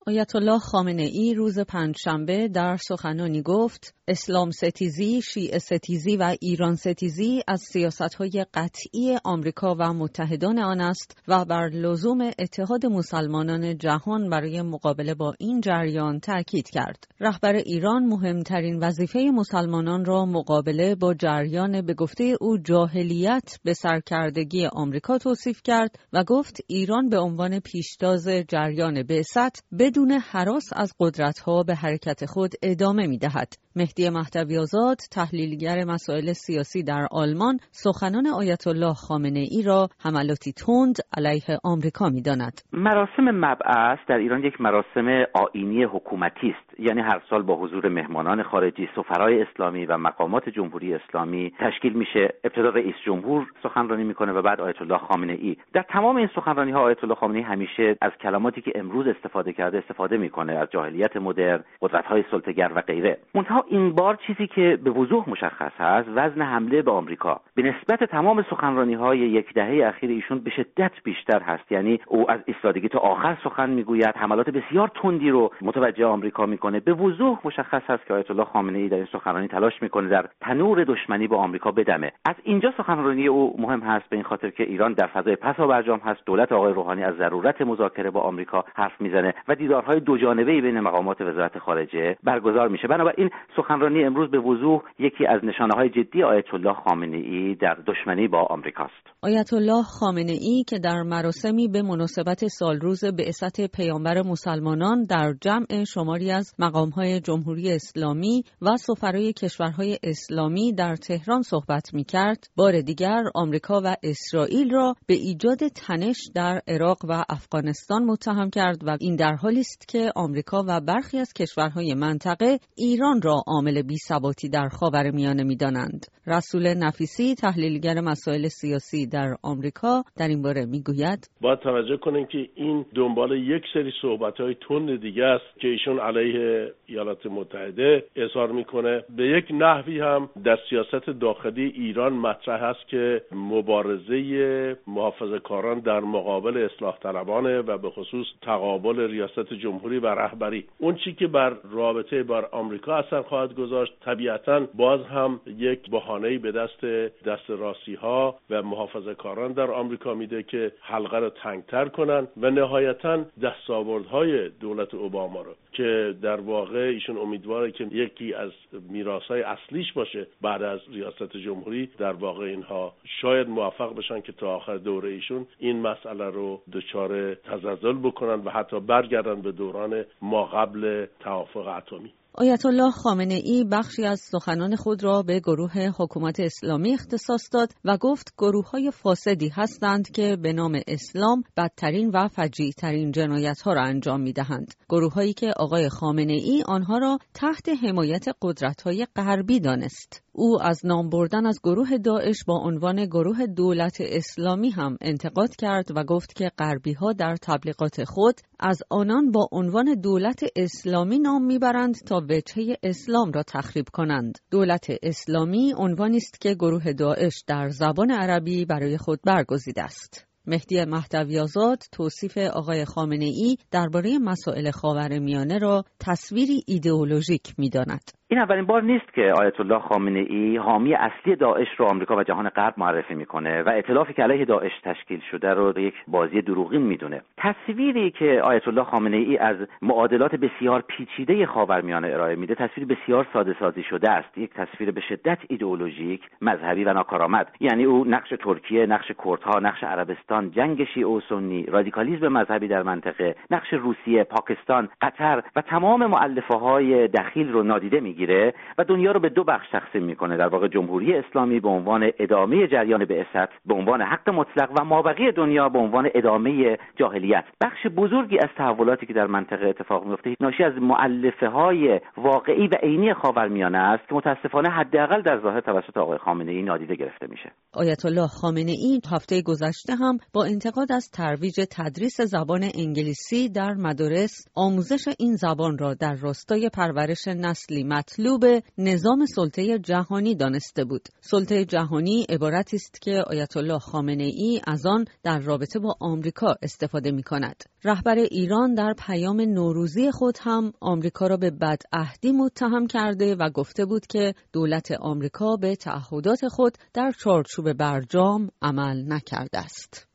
آیت الله خامنه ای روز پنجشنبه در سخنانی گفت اسلام ستیزی، شیعه ستیزی و ایران ستیزی از سیاست‌های قطعی آمریکا و متحدان آن است و بر لزوم اتحاد مسلمانان جهان برای مقابله با این جریان تاکید کرد. رهبر ایران مهمترین وظیفه مسلمانان را مقابله با جریان به گفته او جاهلیت به سرکردگی آمریکا توصیف کرد و گفت ایران به عنوان پیشتاز جریان بعثت بدون هراس از قدرت‌ها به حرکت خود ادامه می‌دهد. مهدی مهدوی آزاد، تحلیلگر مسائل سیاسی در آلمان، سخنان آیت الله خامنه ای را حملاتی تند علیه آمریکا می‌داند. مراسم مبعث در ایران یک مراسم آیینی حکومتی است، یعنی هر سال با حضور مهمانان خارجی، سفرای اسلامی و مقامات جمهوری اسلامی تشکیل میشه. ابتدا رئیس جمهور سخنرانی میکنه و بعد آیت الله خامنه ای. در تمام این سخنرانی‌ها آیت الله خامنه ای همیشه از کلماتی که امروز استفاده میکنه، از جاهلیت مدرن، قدرت‌های سلطه‌گر و غیره. منتها این بار چیزی که به وضوح مشخص هست وزن حمله به آمریکا به نسبت تمام سخنرانی‌های یک دهه اخیر ایشون به شدت بیشتر هست. یعنی او از ایستادگی تا آخر سخن میگوید، حملات بسیار تندی رو متوجه آمریکا میکنه. به وضوح مشخص هست که آیت الله خامنه ای در این سخنرانی تلاش میکنه در تنور دشمنی با آمریکا بدمه. از اینجا سخنرانی او مهم هست به این خاطر که ایران در فضای پسابرجام هست. دولت آقای روحانی از ضرورت مذاکره با آمریکا حرف میزنه و دیدارهای دوجانبه‌ای بین مقامات وزارت خارجه برگزار میشه. بنابراین سخنرانی امروز به وضوح یکی از نشانه‌های جدی آیت الله خامنه ای در دشمنی با آمریکاست. آیت الله خامنه ای که در مراسمی به مناسبت سالروز بعثت پیامبر مسلمانان در جمع شماری از مقام‌های جمهوری اسلامی و سفرای کشورهای اسلامی در تهران صحبت می‌کرد، بار دیگر آمریکا و اسرائیل را به ایجاد تنش در عراق و افغانستان متهم کرد و این در حالی است که آمریکا و برخی از کشورهای منطقه ایران را عامل بی‌ثباتی در خاورمیانه می‌دانند. رسول نفیسی، تحلیلگر مسائل سیاسی در آمریکا، در این باره میگوید باید توجه کنیم که این دنبال یک سری صحبت‌های تند دیگه است که ایشون علیه ایالات متحده اظهار میکنه. به یک نحوی هم در سیاست داخلی ایران مطرح است که مبارزه محافظه‌کاران در مقابل اصلاح طلبانه و به خصوص تقابل ریاست جمهوری و رهبری. اون چی که بر رابطه بر آمریکا اثر خواهد گذاشت طبیعتاً باز هم یک بهانه‌ای به دست راستی‌ها و محافظه‌کاران در آمریکا میده که حلقه رو تنگتر کنن و نهایتاً دستاوردهای دولت اوباما رو که در واقع ایشون امیدواره که یکی از میراث‌های اصلیش باشه بعد از ریاست جمهوری، در واقع اینها شاید موفق بشن که تا آخر دوره ایشون این مسئله رو دچار تزلزل بکنن و حتی برگردن به دوران ما قبل توافق اتمی. آیت الله خامنه ای بخشی از سخنان خود را به گروه حکومت اسلامی اختصاص داد و گفت گروه‌های فاسدی هستند که به نام اسلام بدترین و فجیع‌ترین جنایت‌ها را انجام می‌دهند. گروه‌هایی که آقای خامنه ای آنها را تحت حمایت قدرت‌های غربی دانست. او از نام بردن از گروه داعش با عنوان گروه دولت اسلامی هم انتقاد کرد و گفت که غربی‌ها در تبلیغات خود از آنان با عنوان دولت اسلامی نام میبرند تا وجهه اسلام را تخریب کنند. دولت اسلامی عنوانی است که گروه داعش در زبان عربی برای خود برگزیده است. مهدی مهدوی آزاد توصیف آقای خامنه ای درباره مسائل خاورمیانه را تصویری ایدئولوژیک می‌داند. این اولین بار نیست که آیت الله خامنه ای حامی اصلی داعش رو آمریکا و جهان غرب معرفی میکنه و ائتلافی که علیه داعش تشکیل شده رو یک بازی دروغین میدونه. تصویری که آیت الله خامنه ای از معادلات بسیار پیچیده خاورمیانه ارائه میده تصویر بسیار ساده سازی شده است، یک تصویر به شدت ایدئولوژیک، مذهبی و ناکارآمد. یعنی او نقش ترکیه، نقش کردها، نقش عربستان، جنگ شیعه و سنی، رادیکالیسم مذهبی در منطقه، نقش روسیه، پاکستان، قطر و تمام مؤلفه‌های دخیل رو نادیده میگیره و دنیا رو به دو بخش تقسیم میکنه. در واقع جمهوری اسلامی به عنوان ادامه جریان بعثت به عنوان حق مطلق و مابقی دنیا به عنوان ادامه جاهلیت. بخش بزرگی از تحولاتی که در منطقه اتفاق میفته ناشی از مؤلفه‌های واقعی و عینی خاورمیانه است که متاسفانه حداقل در ظاهر توسط آقای خامنه ای نادیده گرفته میشه. آیت الله خامنه ای هفته گذشته هم با انتقاد از ترویج تدریس زبان انگلیسی در مدارس آموزش این زبان را در راستای پرورش نسلی مطرح مطلوب نظام سلطه جهانی دانسته بود. سلطه جهانی عبارتی است که آیت الله خامنه ای از آن در رابطه با آمریکا استفاده می‌کند. رهبر ایران در پیام نوروزی خود هم آمریکا را به بدعهدی متهم کرده و گفته بود که دولت آمریکا به تعهدات خود در چارچوب برجام عمل نکرده است.